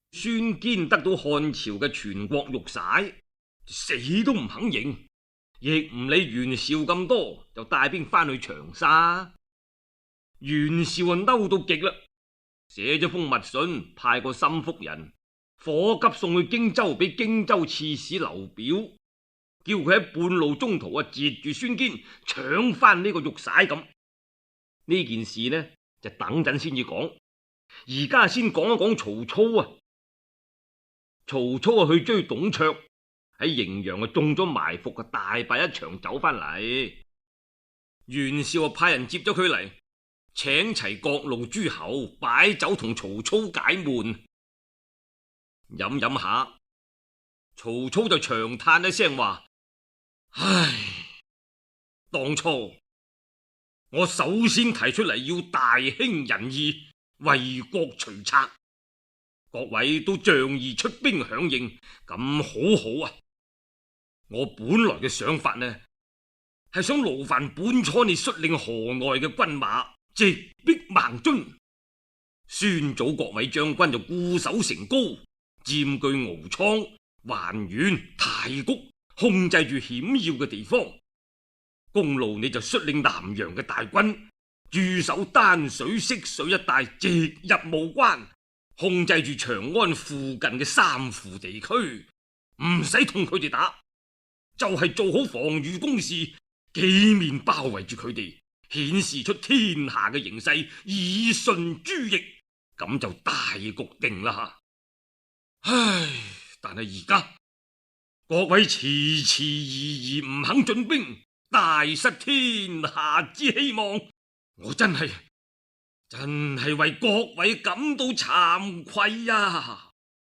孫堅得到漢朝嘅全國玉璽，死都唔肯認，亦唔理袁紹咁多，就帶兵翻去長沙。袁紹啊嬲到極啦，寫咗封密信，派個心腹人火急送去荊州俾荊州刺史劉表，叫佢喺半路中途截住孫堅，搶翻呢個玉璽咁。呢件事呢就等陣先至講，而家先講一講曹操啊。曹操去追董卓，喺滎陽中咗埋伏，大敗一場走翻嚟。袁紹派人接咗佢嚟，請齊各路諸侯擺酒同曹操解悶。飲飲下，曹操就長嘆一聲話：唉，當初我首先提出嚟要大興仁義，為國除賊，各位都仗義出兵響應，咁好好啊！我本來嘅想法呢，係想勞煩本初你率領河內嘅軍馬，直逼孟津。孫祖各位將軍就固守成皋，佔據敖倉、還縣、太谷，控制住險要嘅地方。公路你就率領南陽嘅大軍，駐守丹水、泗水一帶，直入務關，控制住長安附近嘅三府地區，唔使同佢哋打，就係做好防禦工事，幾面包圍住佢哋，顯示出天下嘅形勢，以順諸逆，咁就大局定啦。唉，但係而家各位遲遲疑唔肯進兵，大失天下之希望，我真係為各位感到慚愧呀！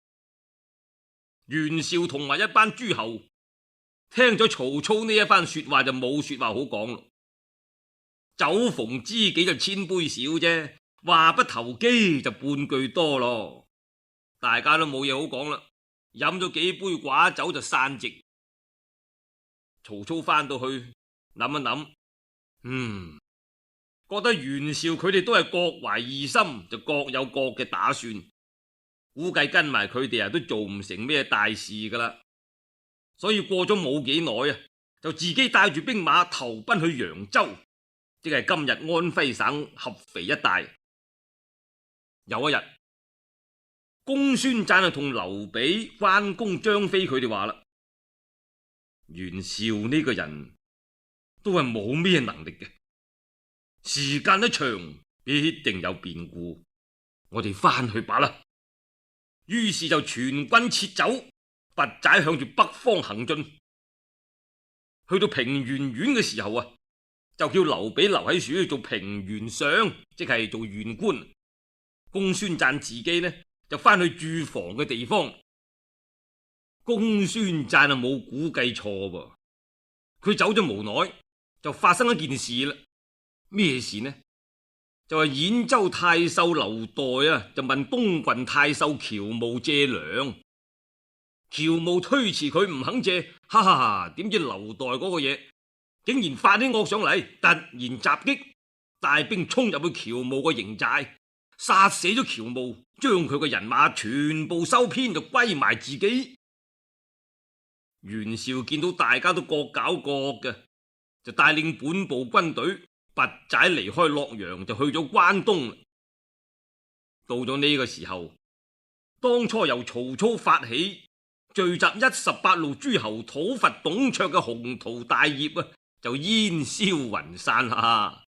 袁紹同埋一班諸侯聽咗曹操呢一番說話，就冇說話好講咯。酒逢知己就千杯少啫，話不投機就半句多咯。大家都冇嘢好講啦，飲咗幾杯寡酒就散席。曹操翻到去諗一諗，覺得袁紹佢哋都係各懷異心，就各有各嘅打算，估計跟埋佢哋都做唔成咩大事噶啦。所以過咗冇幾耐就自己帶住兵馬投奔去揚州，即係今日安徽省合肥一帶。有一日，公孫瓚同劉備、關公、張飛佢哋話啦：袁紹呢個人都係冇咩能力嘅，時間一長必定有變故，我哋翻去罷啦。於是就全軍撤走，拔寨向住北方行進。去到平原縣嘅時候就叫劉備留喺處做平原相，即係做縣官。公孫瓚自己呢就翻去駐防嘅地方。公孫瓚冇估計錯噃，佢走咗無耐就發生一件事啦。咩事呢？就係兗州太守劉岱就問東郡太守喬瑁借糧，喬瑁推辭佢唔肯借，哈哈哈！點知劉岱嗰個嘢竟然發起惡上嚟，突然襲擊，帶兵衝入去喬瑁個營寨，殺死咗喬瑁，將佢嘅人馬全部收編，就歸埋自己。袁紹見到大家都各搞各嘅，就帶領本部軍隊拔寨離開洛陽，就去咗關東。到咗呢個時候，當初由曹操發起聚集18路諸侯討伐董卓嘅宏圖大業就煙消雲散啦。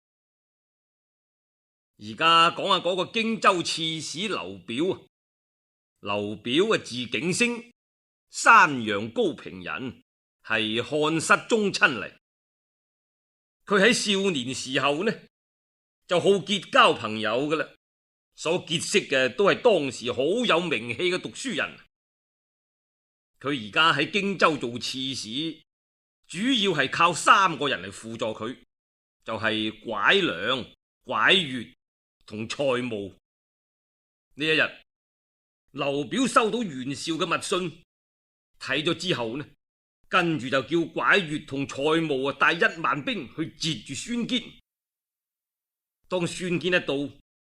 而家講下嗰個荊州刺史劉表。劉表字景升，山陽高平人，係漢室宗親嚟。佢喺少年時候呢就好結交朋友噶啦，所結識嘅都係當時好有名氣嘅讀書人。佢而家喺荊州做刺史，主要係靠3個人嚟輔助佢，就係蒯良、蒯越同蔡瑁。呢一日，劉表收到袁紹嘅密信，睇咗之後呢，跟住就叫蒯越同蔡瑁帶1萬兵去截住孫堅。當孫堅一到，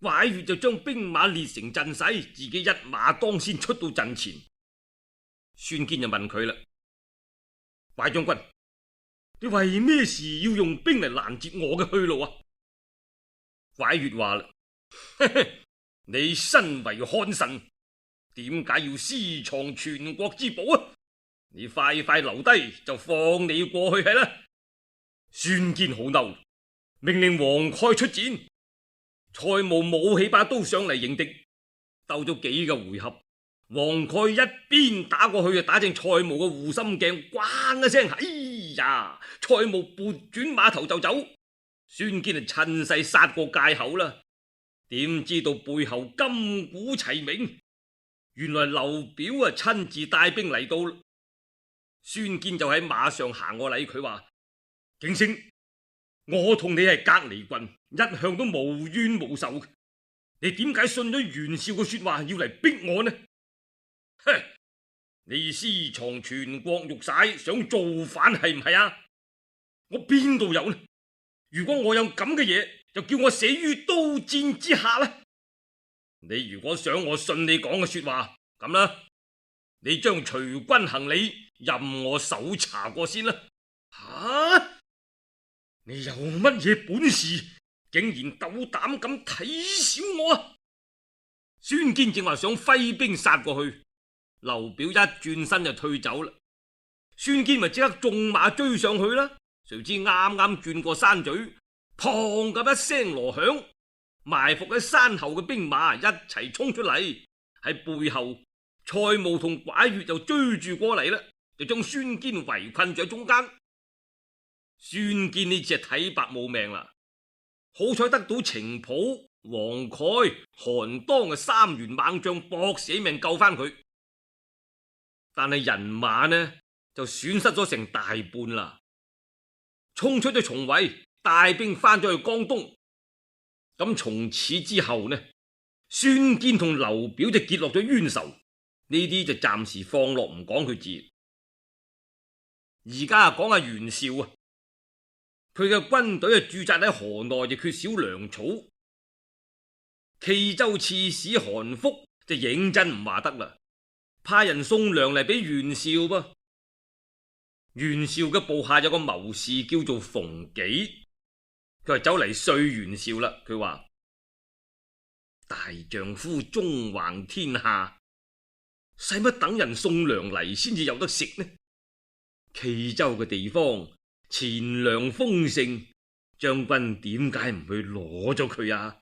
蒯越就將兵馬列成陣勢，自己一馬當先出到陣前。孫堅就問佢啦：蒯將軍，你為咩事要用兵嚟攔截我嘅去路啊？蒯越話啦：你身為漢臣，點解要私藏全國之寶啊？你快快留低，就放你過去係啦。孫堅好嬲，命令黃蓋出戰。蔡瑁舞起把刀上嚟迎敵，鬥咗幾個回合，黃蓋一邊打過去就打正蔡瑁嘅護心鏡，咣一聲，哎呀！蔡瑁撥轉馬頭就走，孫堅就趁勢殺過界口啦。點知道背後金鼓齊鳴，原來劉表啊親自帶兵嚟到。孫堅就喺馬上行過禮，佢話：景升，我同你係隔離郡，一向都無冤無仇，你點解信咗袁紹嘅說話要嚟逼我呢？哼！你私藏全國玉璽，想造反係唔係啊？我邊度有呢？如果我有咁嘅嘢，就叫我死於刀劍之下啦！你如果想我信你講嘅說話，咁啦，你將隨軍行李任我搜查過先啦。吓！你有乜嘢本事，竟然鬥膽咁睇小我啊？孫堅正話想揮兵殺過去，劉表一轉身就退走啦。孫堅咪即刻縱馬追上去啦。誰知啱啱轉過山咀，砰咁一聲鑼響，埋伏喺山後嘅兵馬一齊衝出嚟，喺背後蔡瑁同蒯越就追住過嚟啦，就將孫堅圍困咗喺中間。孫堅呢次係睇白冇命啦，好彩得到程普、黃蓋、韓當嘅三員猛將搏死命救翻佢，但係人馬呢就損失咗成大半啦。衝出咗重圍，帶兵翻咗去江東。咁從此之後呢，孫堅同劉表就結落咗冤仇，呢啲就暫時放落唔講佢字。而家講下袁紹啊，佢嘅軍隊啊駐紮喺河內，就缺少糧草。冀州刺史韓馥就認真唔話得啦，派人送糧嚟俾袁紹噃。袁紹嘅部下有個謀士叫做馮紀，佢係走嚟說袁紹啦。佢話：大丈夫縱橫天下，使乜等人送糧嚟先至有得食呢？冀州嘅地方錢糧豐盛，將軍點解唔去攞咗佢啊？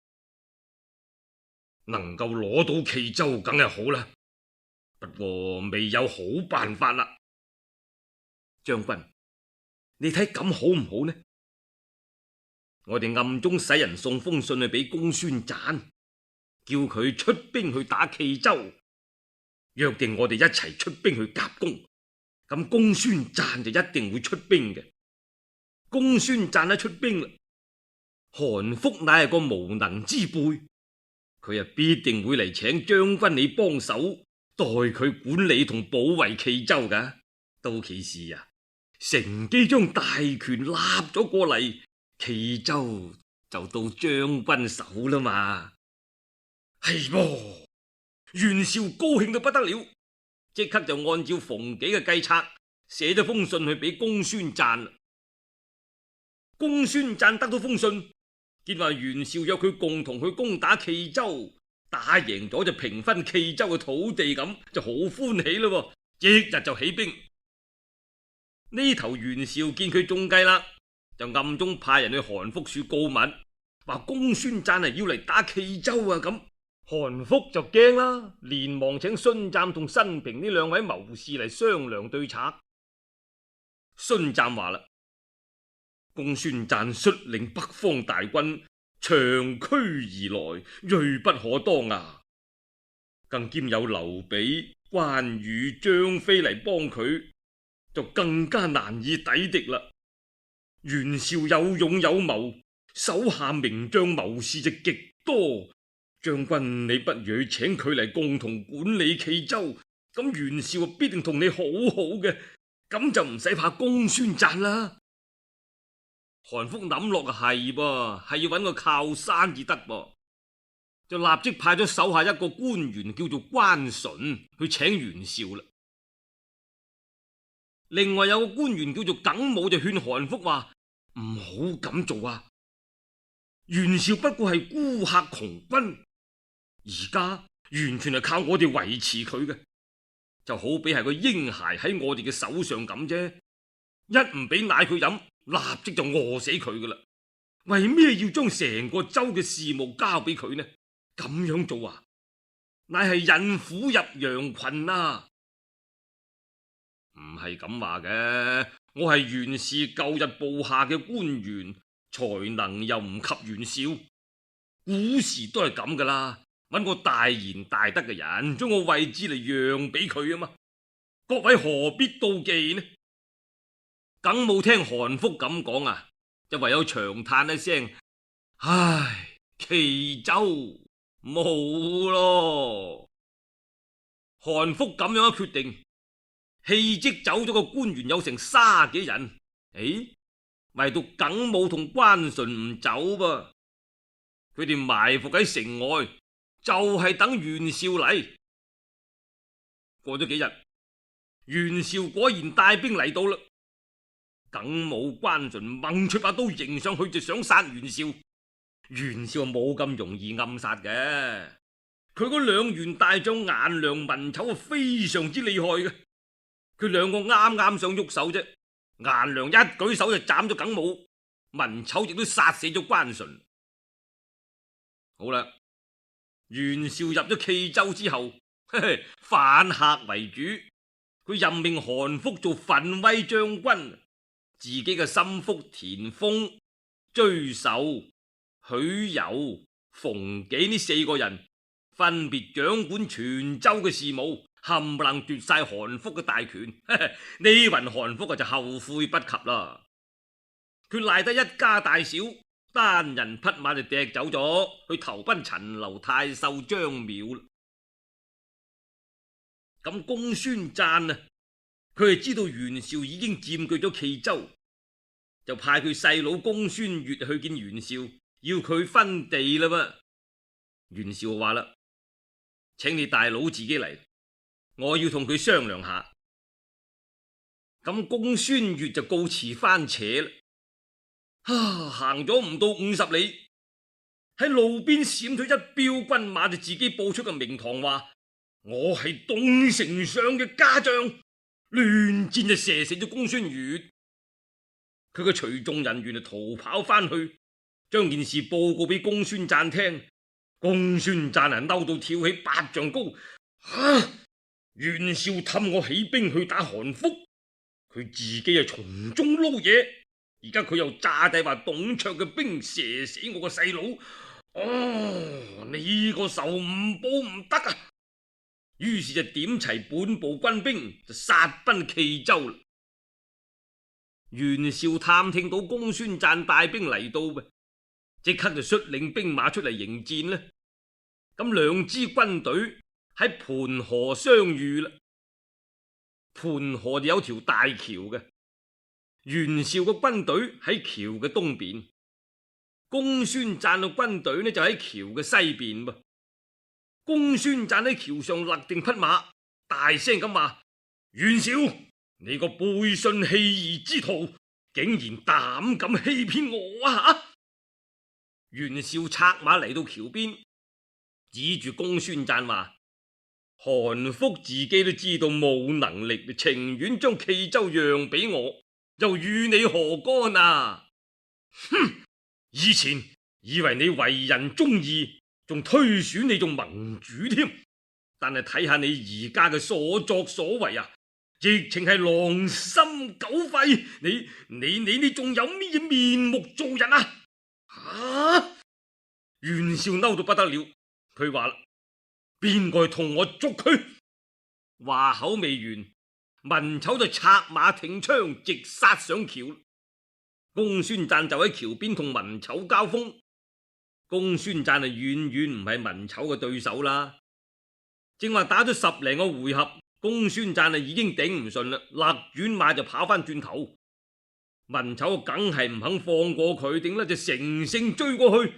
能夠攞到冀州梗係好啦，不過未有好辦法啦。將軍，你睇咁好唔好呢？我哋暗中使人送封信去俾公孫瓚，叫佢出兵去打冀州，約定我哋一齊出兵去夾攻。咁公孫瓚就一定會出兵嘅。公孫瓚一出兵啦，韓馥乃係個無能之輩，佢啊必定會嚟請將軍你幫手，代佢管理同保衛冀州噶。到其時啊，乘機將大權立咗過嚟，冀州就到將軍手啦嘛。係噃，袁紹高興到不得了，即刻就按照馮紀嘅計策，寫咗封信去俾公孫瓚。公孫瓚得到封信，見話袁紹約佢共同去攻打冀州，打贏咗就平分冀州嘅土地，咁就好歡喜咯，即日就起兵。呢頭袁紹見佢中計啦，就暗中派人去韓馥處告密，話公孫瓚係要嚟打冀州啊。咁韓馥就驚啦，連忙請孫瓚同申平呢兩位謀士嚟商量對策。孫瓚話啦：公孫瓚率領北方大軍長驅而來，銳不可當啊！更兼有劉備、關羽、張飛嚟幫佢，就更加難以抵敵啦。袁紹有勇有謀，手下名將謀士就極多。將軍你不如去請佢嚟共同管理冀州，咁袁紹必定同你好好嘅，咁就唔使怕公孫瓚啦。韓馥諗落係噃，係要搵個靠山至得噃。 就立即派咗手下一個官員叫做關純去請袁紹啦。另外有個官員叫做耿武就勸韓福話唔好咁做啊！袁紹不過係孤客窮軍，而家完全係靠我哋維持佢嘅，就好比係個嬰孩喺我哋嘅手上咁啫。一唔俾奶佢飲，立即就餓死佢噶啦。為咩要將成個州嘅事務交俾佢呢？咁樣做啊，乃係引虎入羊群啊！唔係咁話嘅，我係袁氏舊日部下嘅官員，才能又唔及袁紹。古時都係咁噶啦，揾個大賢大德嘅人，將個位置嚟讓俾佢啊嘛。各位何必妒忌呢？耿武聽韓福咁講啊，就唯有長嘆一聲：唉，冀州冇咯。韓福咁樣一決定，氣即走咗個官員有成30幾人。唯獨耿武同關純唔走噃，佢哋埋伏喺城外，就係等袁紹嚟。過咗幾日，袁紹果然帶兵嚟到啦。耿武、關純掹出把刀迎上去，就想殺袁紹。袁紹冇咁容易暗殺嘅，佢嗰兩員大將顏良、文醜非常之厲害嘅。佢兩個啱啱想喐手啫，顏良一舉手就斬咗耿武，文醜亦都殺死咗關純。好啦，袁紹入咗冀州之後，反客為主，佢任命韓福做奮威將軍，自己嘅心腹田豐、追守、許攸、馮紀呢4個人分別掌管全州嘅事務，冚唪唥奪晒韓福嘅大權。呢云韓福就後悔不及啦，佢賴得一家大小單人匹馬就趯走咗去投奔陳留太守張邈啦。咁公孫瓚啊，佢係知道袁紹已經佔據咗冀州，就派佢細佬公孫越去見袁紹，要佢分地啦嘛。袁紹話啦：請你大佬自己嚟，我要同佢商量下。咁公孫越就告辭翻扯啦。行咗唔到50里，喺路邊閃咗一彪軍馬，就自己報出個名堂，話我係東城上嘅家將，亂箭就射死咗公孫越。佢嘅隨眾人員就逃跑翻去，將件事報告俾公孫瓚聽。公孫瓚嬲到跳起8丈高，袁紹氹我起兵去打韓福，佢自己係從中撈嘢，而家佢又詐帝話董卓嘅兵射死我個細佬，呢個仇唔報唔得啊！於是就點齊本部軍兵就殺奔冀州啦。袁紹探聽到公孫瓚帶兵嚟到，即刻就率領兵馬出嚟迎戰啦。咁兩支軍隊喺盤河相遇啦。盤河就有條大橋嘅，袁紹嘅軍隊喺橋嘅東邊，公孫瓚嘅軍隊呢就喺橋嘅西邊噃。公孫瓚喺橋上勒定匹馬，大聲咁話：袁紹，你個背信棄義之徒，竟然膽敢欺騙我啊！袁紹策馬嚟到橋邊，指住公孫瓚話：韓福自己都知道冇能力，情願將冀州讓俾我，又與你何干啊？哼！以前以為你為人忠義，仲推選你做盟主添，但係睇下你而家嘅所作所為啊，直情係狼心狗肺！你仲有咩面目做人啊？袁紹嬲到不得了，佢話啦：邊個同我捉佢？話口未完，文醜就策馬挺槍直殺上橋。公孫瓚就喺橋邊同文醜交鋒。公孫瓚係遠遠唔係文醜嘅對手啦。正話打咗10零個回合，公孫瓚係已經頂唔順啦，勒轉馬就跑翻轉頭。文醜梗係唔肯放過佢，點呢就乘勝追過去，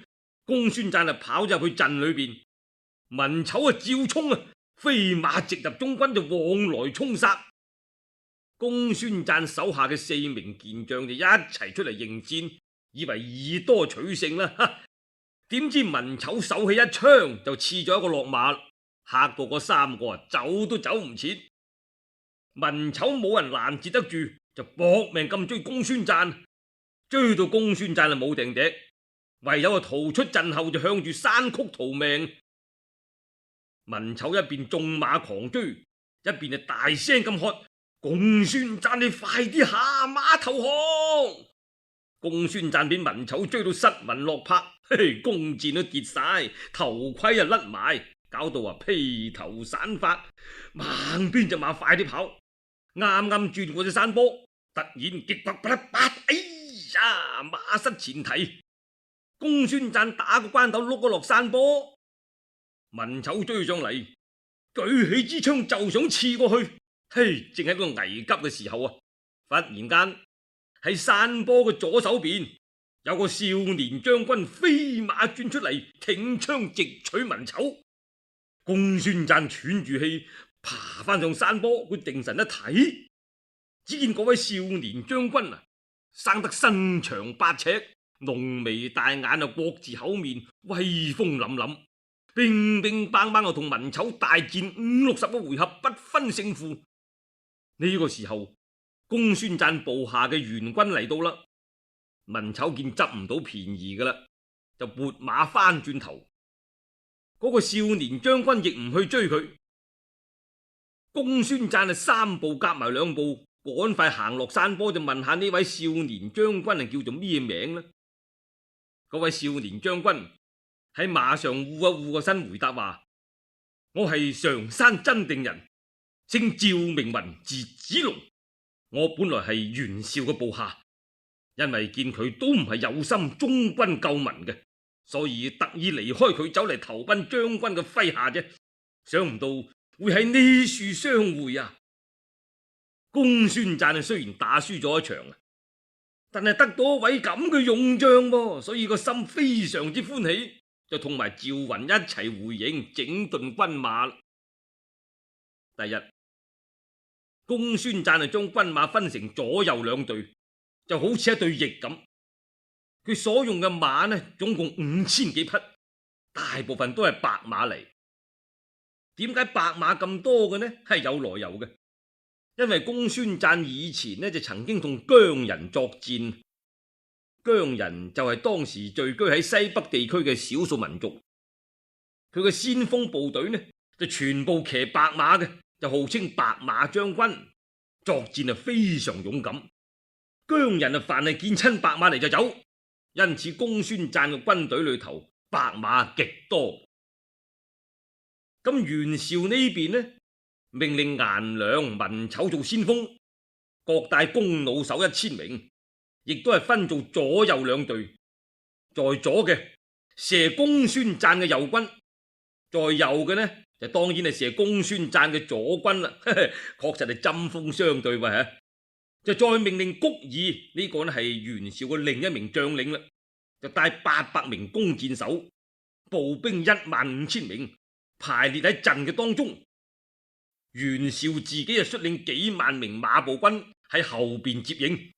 公孫瓚跑入去陣裏邊，文醜照衝飛馬直入中軍就往來衝殺。公孫瓚手下嘅4名健將就一齊出嚟迎戰，以為以多取勝啦。點知文醜手起一槍就刺咗一個落馬，嚇到嗰3個走都走唔切。文醜冇人攔截得住，就搏命咁追公孫瓚，追到公孫瓚冇定敵，唯有逃出陣後就向住山曲逃命。文醜一邊縱馬狂追，一邊就大聲咁喝：公孫瓚，你快啲下馬投降！公孫瓚俾文醜追到失魂落魄，弓箭都跌晒，頭盔甩埋，搞到披頭散髮，猛鞭隻馬快啲跑，啱啱轉過隻山坡，突然極突不得八，哎呀，馬失前蹄，公孫瓚打個關斗碌咗落山坡。文醜追上嚟，舉起支槍就想刺過去，正喺個危急嘅時候忽然間喺山坡嘅左手邊有個少年將軍飛馬轉出嚟，挺槍直取文醜。公孫瓚喘住氣爬翻上山坡，佢定神一睇，只見嗰位少年將軍生得身長8尺，濃眉大眼國字口面，威風凜凜，乒乒乓乓同文醜大戰50-60個回合，不分勝負。呢個時候，公孫瓚部下嘅援軍嚟到啦。文醜見執唔到便宜噶啦，就撥馬翻轉頭。嗰個少年將軍亦唔去追佢。公孫瓚3步夾埋2步，趕快行落山坡，就問下呢位少年將軍叫做咩名呢？嗰位少年將軍喺馬上護一護個身，回答話：我係常山真定人，姓趙名雲，字子龍。我本來係袁紹嘅部下，因為見佢都唔係有心忠君救民嘅，所以特意離開佢走嚟投奔將軍嘅麾下啫。想唔到會喺呢處相會啊！公孫瓚雖然打輸咗一場，但係得到一位咁嘅勇將喎，所以個心非常之歡喜，就同埋趙雲一齊回營整頓軍馬。第日，公孫瓚將軍馬分成左右2隊，就好似一對翼咁。佢所用嘅馬總共5000幾匹，大部分都係白馬嚟。點解白馬咁多嘅呢？係有來由嘅，因為公孫瓚以前就曾經同羌人作戰。羌人就係當時聚居喺西北地區嘅少數民族，佢嘅先鋒部隊就全部騎白馬嘅，就號稱白馬將軍，作戰非常勇敢。羌人凡係見親白馬嚟就走，因此公孫瓚嘅軍隊裏頭白馬極多。咁袁紹呢邊命令顏良、文醜做先鋒，各帶弓弩手1000名，亦都係分做左右2隊。在左嘅射公孫瓚嘅右軍，在右嘅就當然係射公孫瓚嘅左軍啦。確實係針鋒相對喎。就再命令谷爾呢個係袁紹嘅另一名將領啦，就帶800名弓箭手，步兵15000名，排列喺陣嘅當中。袁紹自己就率領幾萬名馬步軍喺後邊接應。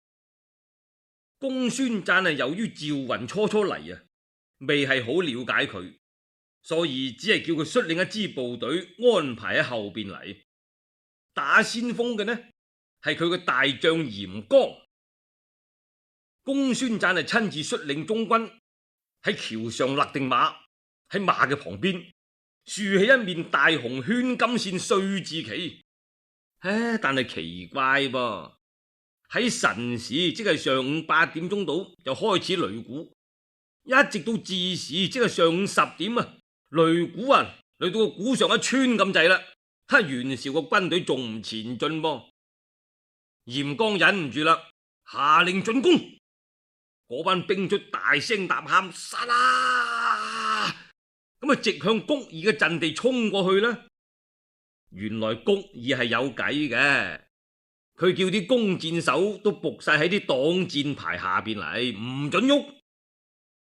公孫瓚由於趙雲初嚟未係好了解佢，所以只係叫佢率領一支部隊安排喺後邊嚟。打先鋒嘅係佢嘅大將嚴剛。公孫瓚親自率領中軍喺橋上勒定馬，喺馬嘅旁邊豎起一面大紅圈金線歲字旗。但係奇怪噃，喺辰時即係上午8點鐘度就開始擂鼓，一直到巳時即係上午10點擂鼓擂到個鼓上一穿咁滯啦。袁紹個軍隊仲唔前進噃？嚴剛忍唔住啦，下令進攻。嗰班兵卒大聲吶喊，殺啦！咁直向谷爾嘅陣地衝過去啦。原來谷爾係有計嘅，佢叫啲弓箭手都伏晒喺啲擋箭牌下邊嚟，唔准喐。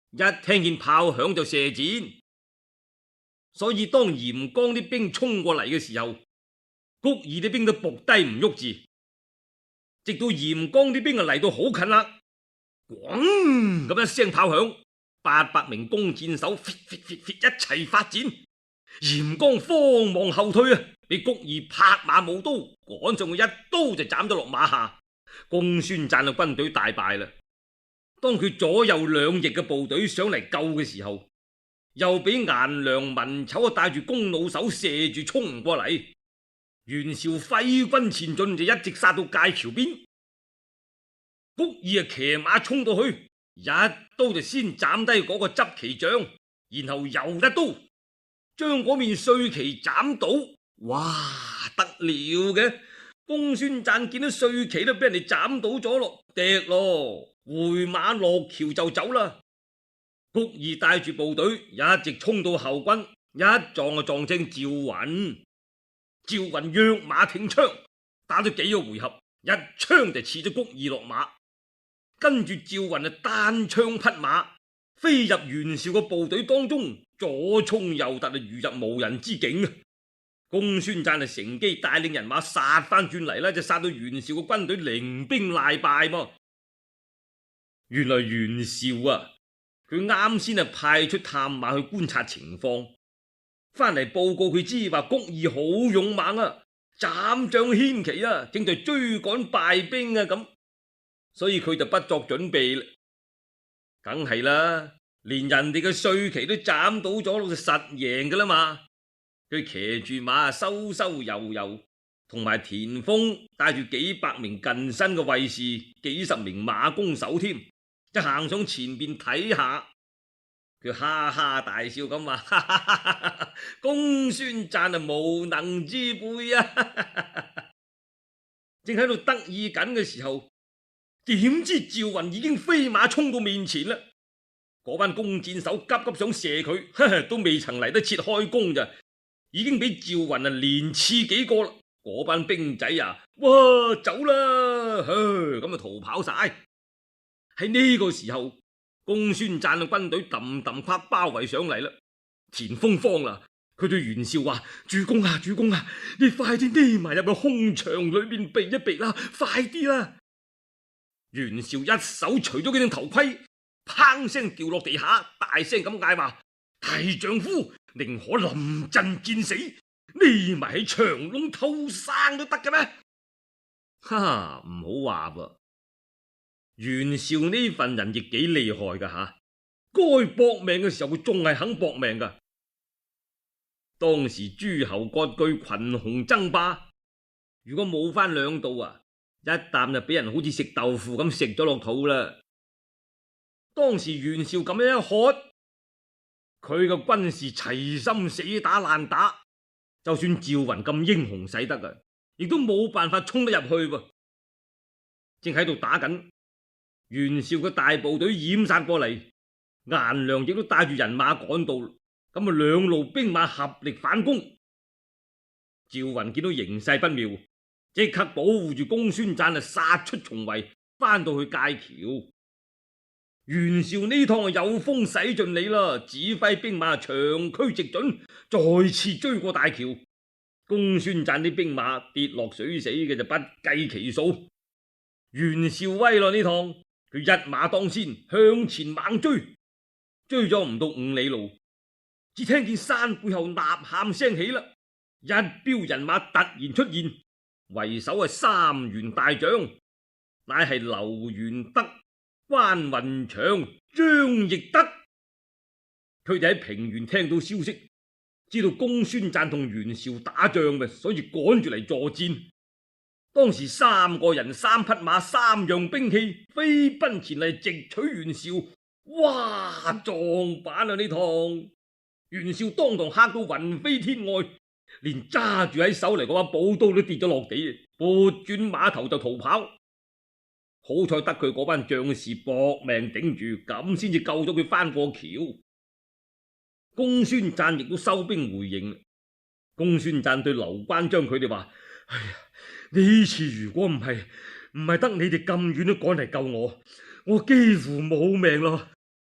一聽見炮響就射箭。所以當嚴剛啲兵衝過嚟嘅時候，谷爾啲兵都伏低唔喐住，直到嚴剛啲兵嚟到好近啦，咣咁一聲炮響，800名弓箭手一齊發箭，嚴剛慌忙後退啊，俾谷爾拍馬舞刀趕上去，一刀就斬咗落馬下。公孫瓚嘅軍隊大敗啦。當佢左右兩翼嘅部隊上嚟救嘅時候，又俾顏良、文醜帶住弓弩手射住衝過嚟。袁紹揮軍前進，就一直殺到界橋邊。谷爾騎馬衝到去，一刀就先斬低嗰個執旗將，然後又一刀將嗰面帥旗斬倒。哇，得了嘅！公孫瓚見到帥旗都俾人哋斬倒咗咯，跌咯，回馬落橋就走啦。谷爾帶住部隊一直衝到後軍，一撞就撞正趙雲。趙雲躍馬挺槍，打咗幾個回合，一槍就刺咗谷爾落馬。跟住趙雲單槍匹馬飛入袁紹嘅部隊當中，左衝右突，如入無人之境。公孫瓚就乘機帶領人馬殺翻轉嚟啦，就殺到袁紹嘅軍隊零兵賴敗噃。原來袁紹啊，佢啱先派出探馬去觀察情況，翻嚟報告佢知話谷爾好勇猛啊，斬將牽旗啊，正在追趕敗兵啊咁，所以佢就不作準備啦。梗係啦，連人哋嘅帥旗都斬倒咗，就實贏噶啦嘛。佢騎住馬收收悠悠，同埋田豐帶住幾百名近身嘅衛士，幾十名馬弓手添，就行上前邊睇下。佢哈哈大笑咁話：公孫瓚無能之輩啊！正喺度得意緊嘅時候，點知趙雲已經飛馬衝到面前啦。嗰班弓箭手急急想射佢，都未曾嚟得切開弓咋，已經俾趙雲連刺幾個啦。嗰班兵仔啊，哇，走啦，咁啊逃跑晒。喺呢個時候，公孫瓚嘅軍隊揼揼跨包圍上嚟啦。田豐慌啦，佢對袁紹話：主公啊，主公啊，你快啲匿埋入去空場裏面避一避啦，快啲啦！袁紹一手除咗佢頂頭盔，砰聲掉落地下，大聲咁嗌話：大丈夫寧可臨陣戰死，匿埋喺牆窿偷生都得嘅咩？哈，唔好話噃。袁紹呢份人亦幾厲害噶吓，該搏命嘅時候佢仲係肯搏命噶。當時諸侯割據，群雄爭霸，如果冇翻兩度啊，一啖就俾人好似食豆腐咁食咗落肚啦。當時袁紹咁樣一喝，佢嘅軍士齊心死打爛打，就算趙雲咁英雄使得啊，亦都冇辦法衝得入去噃。正喺度打緊，袁紹嘅大部隊掩殺過嚟，顏良亦都帶住人馬趕到，咁啊兩路兵馬合力反攻。趙雲見到形勢不妙，即刻保護住公孫瓚殺出重圍，翻到去界橋。袁紹呢趟有風使盡你啦，指揮兵馬長驅直進，再次追過大橋。公孫瓚啲兵馬跌落水死嘅就不計其數。袁紹威咯呢趟，佢一馬當先向前猛追，追咗唔到5里路，只聽見山背後吶喊聲起啦，一彪人馬突然出現，為首係3員大將，乃係劉元德、關雲長、張翼德。佢哋喺平原聽到消息，知道公孫瓚同袁紹打仗嘅，所以趕住嚟助戰。當時3個人、3匹馬、3樣兵器飛奔前嚟直取袁紹。哇，撞板啊呢趟！袁紹當堂嚇到魂飛天外，連揸住喺手嚟嗰把寶刀都跌咗落地，撥轉馬頭就逃跑。好彩得佢嗰班將士搏命頂住，咁先至救咗佢翻過橋。公孫瓚亦都收兵回營。公孫瓚對劉關張佢哋話：哎呀，呢次如果唔係得你哋咁遠都趕嚟救我，我幾乎冇命咯。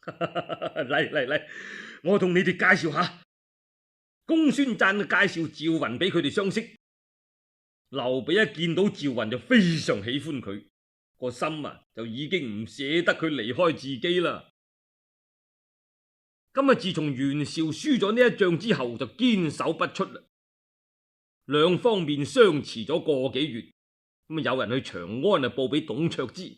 嚟，我同你哋介紹下。公孫瓚介紹趙雲俾佢哋相識。劉備一見到趙雲就非常喜歡佢，個心就已經唔捨得佢離開自己啦。今日自從袁紹輸咗呢一仗之後，就堅守不出啦。兩方面相持咗個幾月，有人去長安報俾董卓知。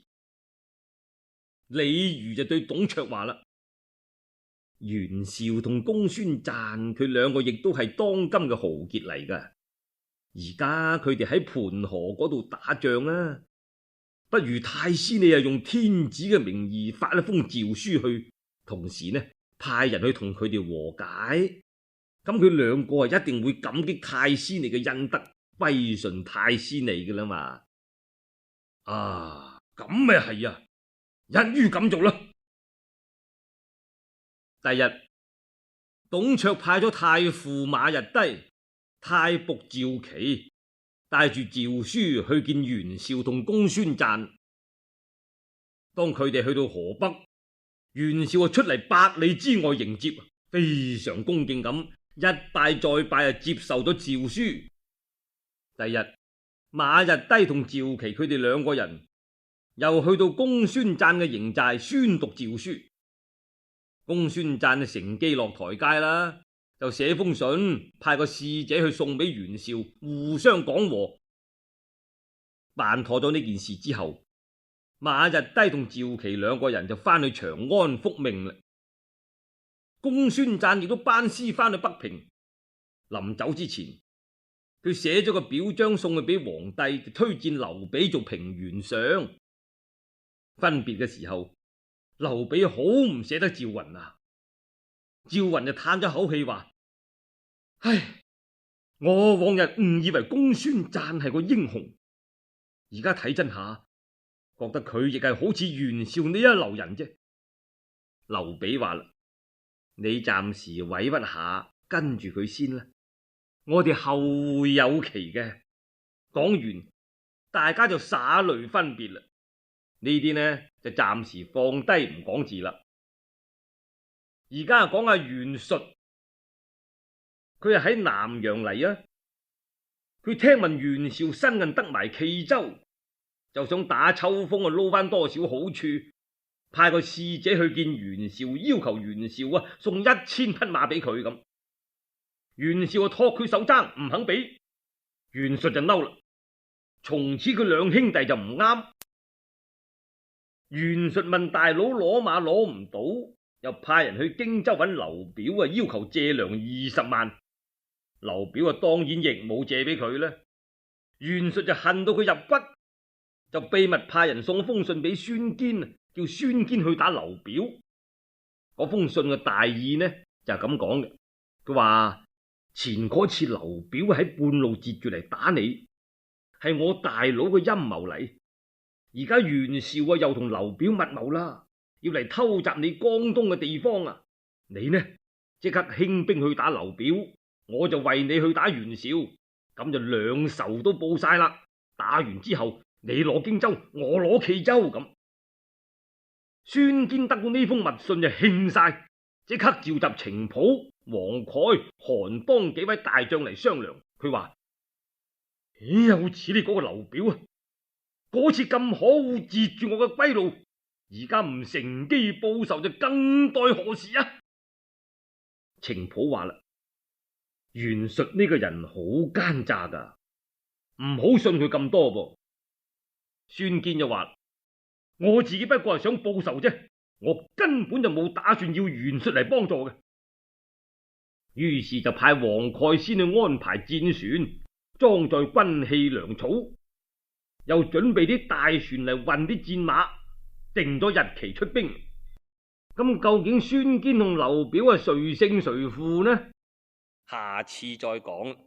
李儒就對董卓話啦：袁紹同公孫瓚佢兩個亦都係當今嘅豪傑嚟噶，而家佢哋喺盤河嗰度打仗啊，不如太師你用天子嘅名義發一封詔書去，同時呢派人去同佢哋和解，咁佢兩個一定會感激太師你嘅恩德，歸順太師你噶啦嘛。咁咪係啊，一於咁做啦。第日，董卓派咗太傅馬日低、太僕趙岐帶住詔書去見袁紹同公孫瓚。當佢哋去到河北，袁紹出嚟百里之外迎接，非常恭敬咁一拜再拜，接受咗詔書。第日，馬日低同趙岐佢哋兩個人又去到公孫瓚嘅營寨宣讀詔書。公孫瓚乘機落台階啦，就寫封信派個使者去送俾袁紹，互相講和。辦妥咗呢件事之後，馬日低同趙岐兩個人就翻去長安復命啦。公孫瓚亦都班師翻去北平。臨走之前，佢寫咗個表彰送去俾皇帝，就推薦劉備做平原相。分別嘅時候，劉備好唔捨得趙雲啊！趙雲就嘆咗口氣話：唉，我往日誤以為公孫瓚係個英雄，而家睇真下，覺得佢亦係好似袁紹呢一流人啫。劉備話啦：你暫時委屈下，跟住佢先啦，我哋後會有期嘅。講完，大家就灑淚分別啦。呢啲呢就暫時放低唔講字啦。而家講下袁術，佢係喺南陽嚟啊。佢聽聞袁紹新近得埋冀州，就想打秋風撈翻多少好處，派個使者去見袁紹，要求袁紹送1000匹馬俾佢咁。袁紹托佢手踭唔肯俾，袁術就嬲啦。從此佢兩兄弟就唔啱。袁術問大佬攞馬攞唔到，又派人去荊州揾劉表要求借糧20萬。劉表當然亦冇借俾佢啦。袁術就恨到佢入骨，就秘密派人送封信俾孫堅，叫孫堅去打劉表。嗰封信嘅大意呢就係咁講嘅，佢話前嗰次劉表喺半路截住嚟打你，係我大佬嘅陰謀嚟。而家袁紹又同劉表密謀啦，要嚟偷襲你江東嘅地方啊！你呢即刻興兵去打劉表，我就為你去打袁紹，咁就兩仇都報晒啦。打完之後，你攞荊州，我攞冀州咁。孫堅得到呢封密信就興晒，即刻召集程普、黃蓋、韓當幾位大將嚟商量。佢話：有似你嗰個劉表啊！嗰次咁可惡，截住我嘅歸路，而家唔乘機報仇就更待何時啊？程普話啦：袁術呢個人好奸詐噶，唔好信佢咁多噃。孫堅就話：我自己不過係想報仇啫，我根本就冇打算要袁術嚟幫助嘅。於是就派黃蓋先去安排戰船，裝載軍器糧草。又準備啲大船嚟運啲戰馬，定咗日期出兵。咁究竟孫堅同劉表誰勝誰負呢？下次再講。